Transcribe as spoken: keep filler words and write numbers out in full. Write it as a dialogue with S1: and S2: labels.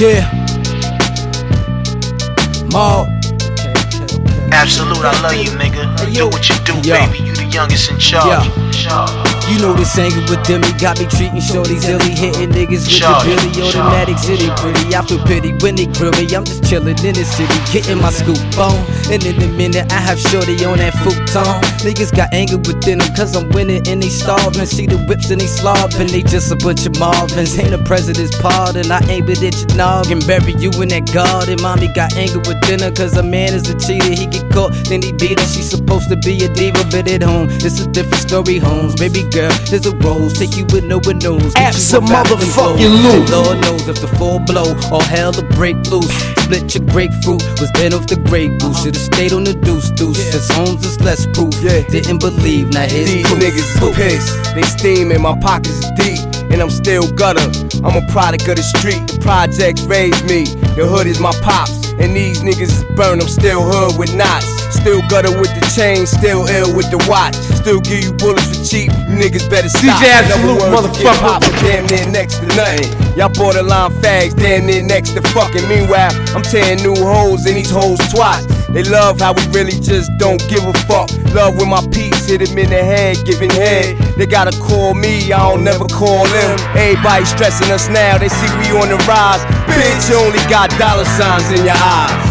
S1: Yeah. Maul.
S2: Absolute, I love you, nigga. Do what you do,
S1: Yo.
S2: baby. You the youngest in charge.
S1: You know this anger with them, he got me treating shorties illy, hitting niggas with
S2: Sure.
S1: the Billy automatic city pretty. I feel pity when they grill me. I'm just chillin' in the city, getting my scoop on. And in a minute, I have shorty on that futon. Niggas got anger within them, cause I'm winning and they starving. See the whips and they slobbing, they just a bunch of Marvins. Ain't a president's pardon, I aim it at your noggin. Bury you in that garden. Mommy got anger within her, cause a man is a cheater. He get caught, then he beat her. She's supposed to be a diva, but at home, it's a different story, Holmes. Baby girl, there's a rose, take you with no one knows.
S3: Apps a motherfucking loot.
S1: Lord knows if the full blow, all hell to break loose. Split your grapefruit, was bent off the grape goose. Should've stayed on the deuce deuce, cause Holmes is less proof.
S3: Yeah.
S1: Didn't believe, now here's
S3: These
S1: proof.
S3: niggas is
S1: Proof.
S3: pissed. They steaming, my pockets is deep, and I'm still gutter. I'm a product of the street, the projects raised me. The hood is my pops, and these niggas is burned. I'm still hood with knots. Still gutter with the chain, still ill with the watch. Still give you bullets for cheap, you niggas better stop.
S4: D J Absolute, motherfucker.
S3: Hip-hop is damn near next to nothing. Y'all borderline fags, damn near next to fucking. Meanwhile, I'm tearing new hoes in these hoes twats. They love how we really just don't give a fuck. Love with my piece, hit him in the head, giving head. They gotta call me, I don't never call them. Everybody stressing us now, they see we on the rise. Bitch, you only got dollar signs in your eyes.